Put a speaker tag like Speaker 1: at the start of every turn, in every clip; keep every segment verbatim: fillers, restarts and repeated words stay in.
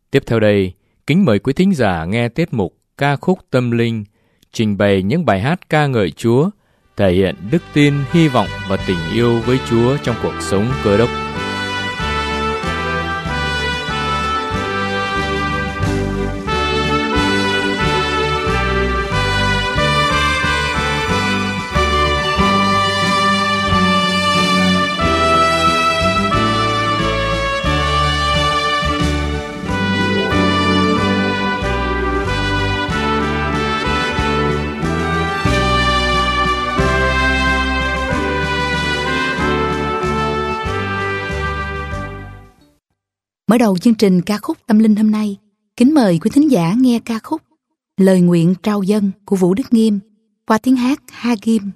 Speaker 1: Tiếp theo đây, kính mời quý thính giả nghe tiết mục Ca khúc Tâm linh, trình bày những bài hát ca ngợi Chúa, thể hiện đức tin, hy vọng và tình yêu với Chúa trong cuộc sống Cơ Đốc.
Speaker 2: Mở đầu chương trình ca khúc tâm linh hôm nay, kính mời quý thính giả nghe ca khúc Lời nguyện trao dâng của Vũ Đức Nghiêm qua tiếng hát Ha Ghim.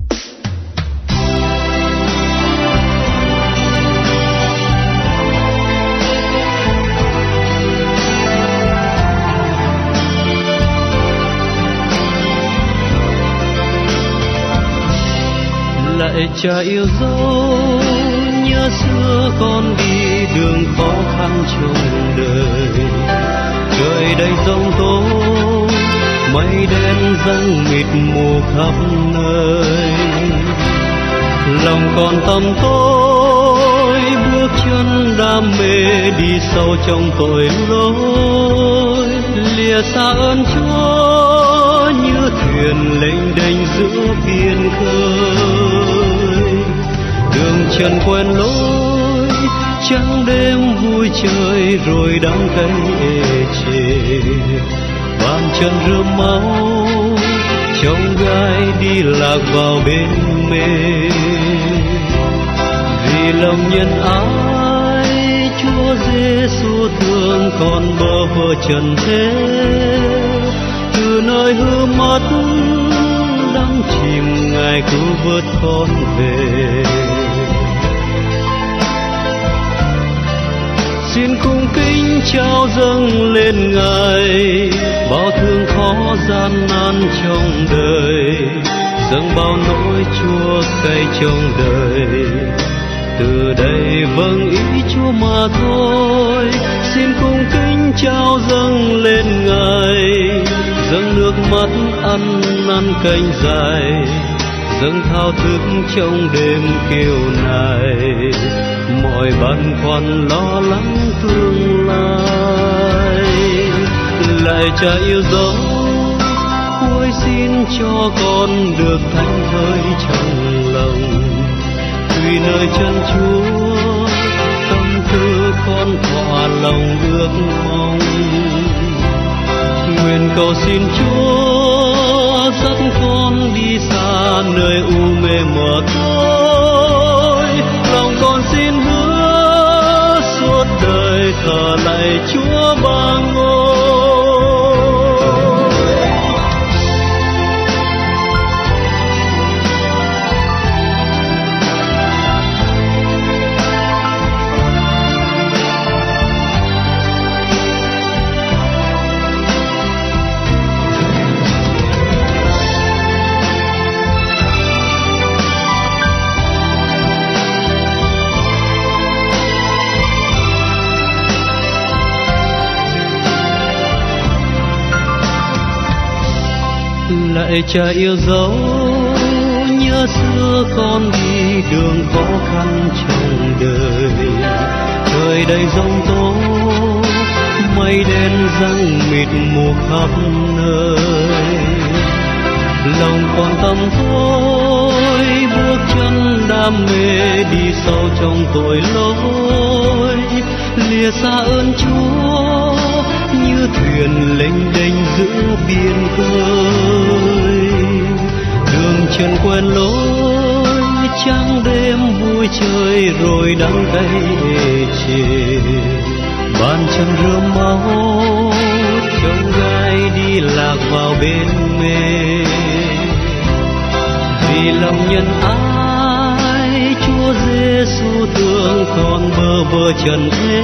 Speaker 3: Lạy Cha yêu dấu, nhớ xưa con đi đường khó khăn trong đời, trời đầy giông tố, mây đen giăng mịt mù khắp nơi. Lòng còn tăm tối, bước chân đam mê đi sâu trong tội lỗi, lìa xa ơn Chúa như thuyền lênh đênh giữa biển khơi. Đường chân quen lối, trắng đêm vui chơi rồi đắng cay ê chề. Bàn chân rơm máu, trong gai đi lạc vào bên mê. Vì lòng nhân ái, Chúa Giêsu thương con bơ vơ trần thế. Từ nơi hư mất, đắm chìm Ngài cứu vớt con về. Xin cung kính trao dâng lên Ngài bao thương khó gian nan trong đời, dâng bao nỗi chua cay trong đời. Từ đây vâng ý Chúa mà thôi, xin cung kính trao dâng lên Ngài, dâng nước mắt ăn năn canh dài, dâng thao thức trong đêm kêu nài, mọi băn khoăn lo lắng tương lai. Lạy Cha yêu dấu, ôi xin cho con được thánh thơi trong lòng. Tuy nơi chân Chúa, tâm tư con thỏa lòng ước mong. Nguyện cầu xin Chúa dắt con đi xa nơi u mê mờ tối. Lòng con xin hứa suốt đời thờ lạy Chúa ba ngôi. Lạy Cha yêu dấu, nhớ xưa con đi đường khó khăn trong đời, trời đầy giông tố, mây đen giăng mịt mù khắp nơi. Lòng còn tăm tối, bước chân đam mê đi sâu trong tội lỗi, lìa xa ơn Chúa như thuyền lênh đênh giữa biển khơi. Đường chân quen lối, trắng đêm vui chơi rồi đắng cay ê chề. Bàn chân rơm máu, trong gai đi lạc vào bên mê. Vì lòng nhân ái, Chúa Giêsu thương con bơ vơ trần thế.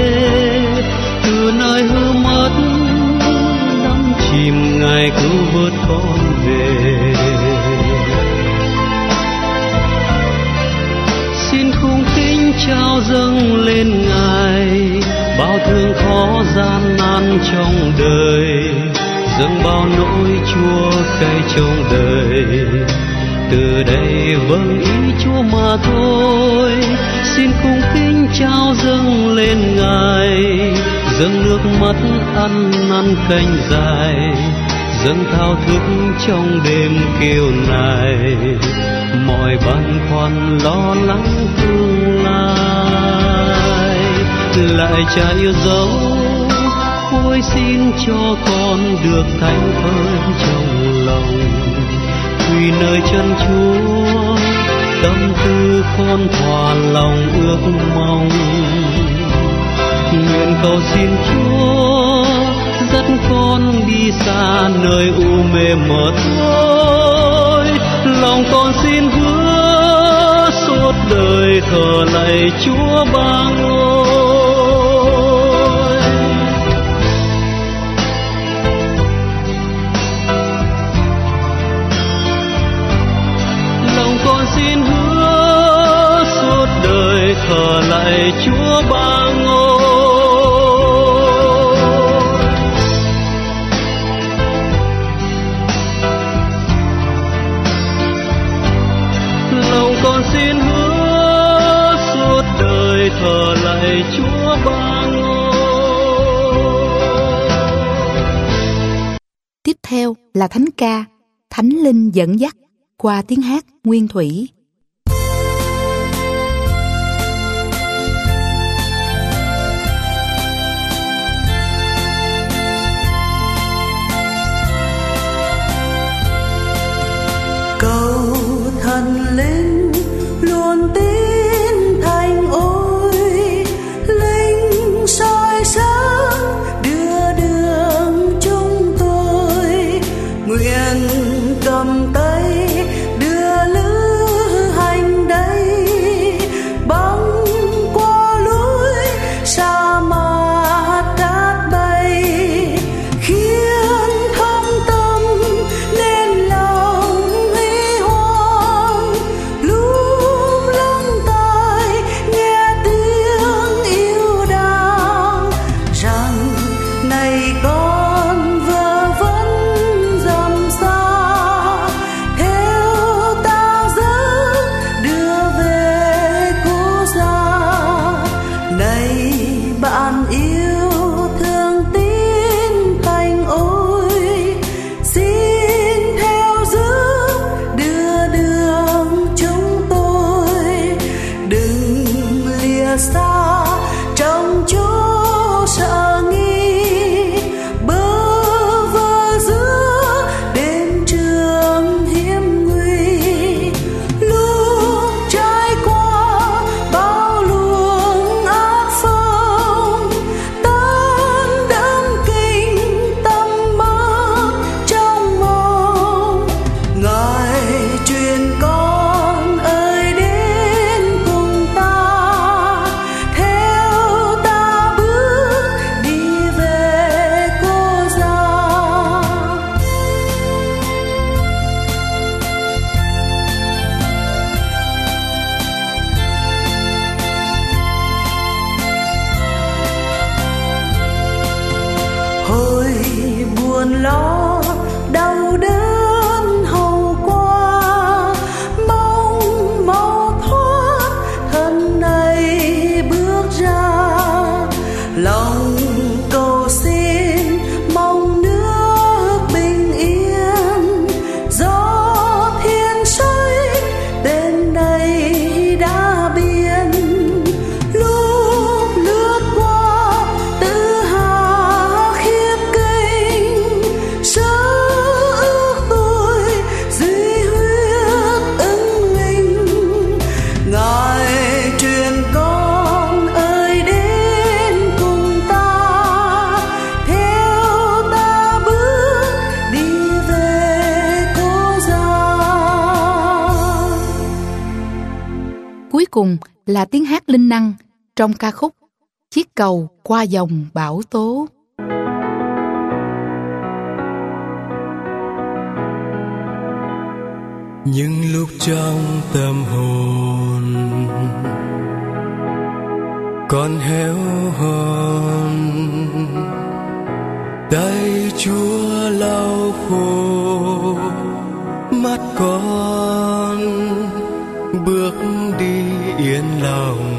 Speaker 3: Từ nơi hư mất, đắm chìm Ngài cứu vớt con về. Xin cung kính trao dâng lên Ngài bao thương khó gian nan trong đời, dâng bao nỗi chua cay trong đời. Từ đây vâng ý Chúa mà thôi, xin cung kính trao dâng lên Ngài, dâng nước mắt ăn năn canh dài, dâng thao thức trong đêm kêu nài, mọi băn khoăn lo lắng tương lai. Lại Cha yêu dấu, ôi xin cho con được thánh thơi trong lòng, quy nơi chân Chúa, tâm tư con thỏa lòng ước mong. Nguyện cầu xin Chúa dắt con đi xa nơi u mê mờ tối, lòng con xin hứa suốt đời thờ lạy Chúa ba ngôi. Lòng con xin hứa suốt đời thờ lạy Chúa ba ngôi. Con xin hứa suốt đời thờ lạy Chúa ba ngôi.
Speaker 2: Tiếp theo là thánh ca Thánh Linh dẫn dắt qua tiếng hát nguyên thủy.
Speaker 4: Cầu Thần Linh luôn tin thành ôi, linh soi sáng đưa đường chúng tôi, nguyện cầm tay đưa lữ hành đây, băng qua núi sa mạc cát bay, khiến thâm tâm nên lòng huy hoàng, lúc lắng tai nghe tiếng yêu đàng, rằng này con vơ vẩn dầm xa, theo ta dẫn đưa về cố gia. Này bạn yêu thương tin thành ôi, xin theo giúp đưa đường chúng tôi, đừng lìa xa trong chỗ sợ nghi, bơ vơ giữa đêm trường hiểm nguy, lúc trải qua bao luồng ác phong, tan đắm kinh tâm mất trong mộng. Ngài truyền con ơi đến cùng ta, theo ta bước đi về cố gia. Hồi buồn lo đau đớn hầu qua, mong mau thoát thân này bước ra, lòng cầu xin mong nước bình yên, gió thiên soi tên này đã biên, lúc lướt qua tự hà khiếp kinh, sơ ước tôi duy huyết ứng linh. Ngài truyền con ơi đến cùng ta, theo ta bước đi về cố gia.
Speaker 2: Cuối cùng là tiếng hát linh năng trong ca khúc Chiếc cầu qua dòng bão tố.
Speaker 5: Những lúc trong tâm hồn con héo hon, tay Chúa lau khô mắt con, bước đi yên lòng.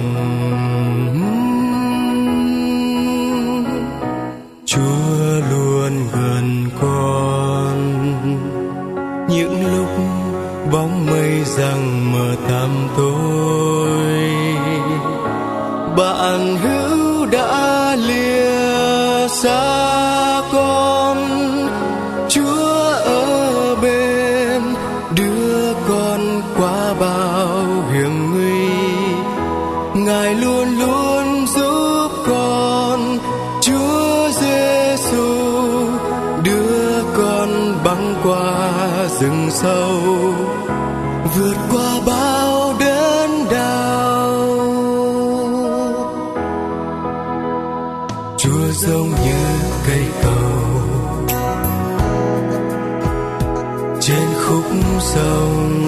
Speaker 5: Chúa luôn gần con những lúc bóng mây giăng mờ tăm tối. Bạn hữu đã lìa xa con, Chúa ở bên đưa con qua bao hiểm nguy. Ngài luôn luôn giúp con, Chúa Giêsu đưa con băng qua rừng sâu, vượt qua bao đớn đau. Chúa giống như cây cầu trên khúc sông,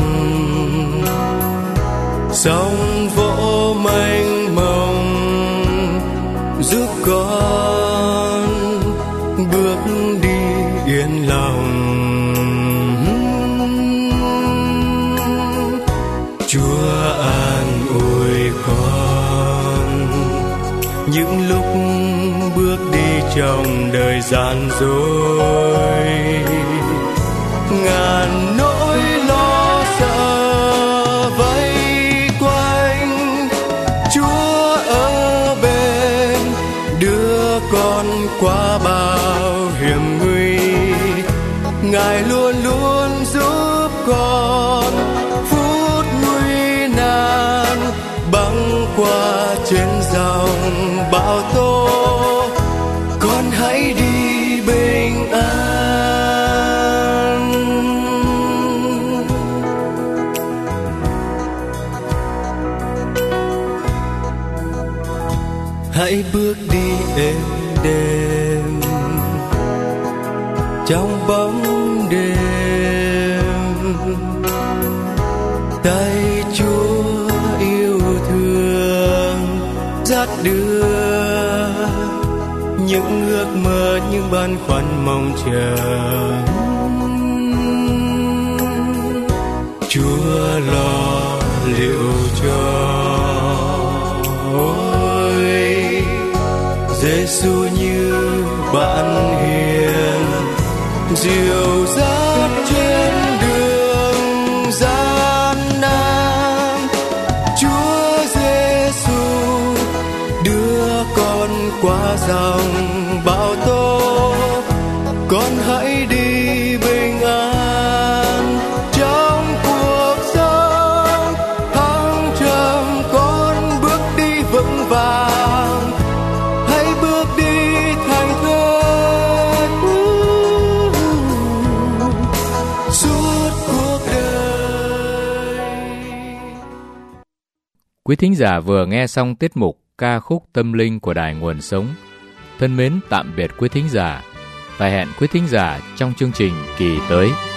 Speaker 5: sóng vỗ mênh mông giúp con bước đi yên lòng. Chúa an ủi con những lúc bước đi trong đời gian dối. Ngàn nỗi lo sợ vây quanh, Chúa ở bên đưa con qua bao hiểm nguy. Ngài luôn luôn giúp con phút nguy nan, băng qua trên dòng bão tố. Con hãy đi bình an. Hãy bước đi êm đềm trong bóng đêm, tay Chúa yêu thương dắt đưa những ước mơ, những băn khoăn mong chờ. Chúa lo liệu cho. Ôi Giêsu như bạn hiền, dìu dắt trên đường gian nan. Chúa Giêsu đưa con qua dòng bão tố. Con hãy đi bình an trong cuộc sống, thăng trầm con bước đi vững vàng. Hãy bước đi thành thơi suốt cuộc đời.
Speaker 1: Quý thính giả vừa nghe xong tiết mục ca khúc tâm linh của Đài Nguồn Sống. Thân mến tạm biệt quý thính giả và hẹn quý thính giả trong chương trình kỳ tới.